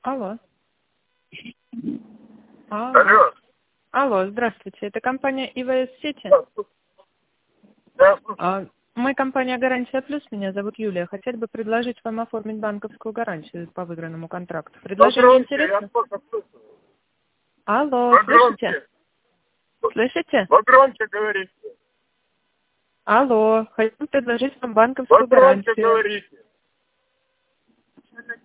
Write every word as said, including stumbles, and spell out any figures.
Алло. Алло. Алло. Алло, здравствуйте. Это компания ИВС Сити? Да, А, мы компания Гарантия Плюс, меня зовут Юлия. Хотели бы предложить вам оформить банковскую гарантию по выигранному контракту. Предложение погромче, я интересно? плохо слышу. Алло, слышите? Погромче. Слышите? Погромче говорите. Алло, хотим предложить вам банковскую Погромче гарантию. говорите.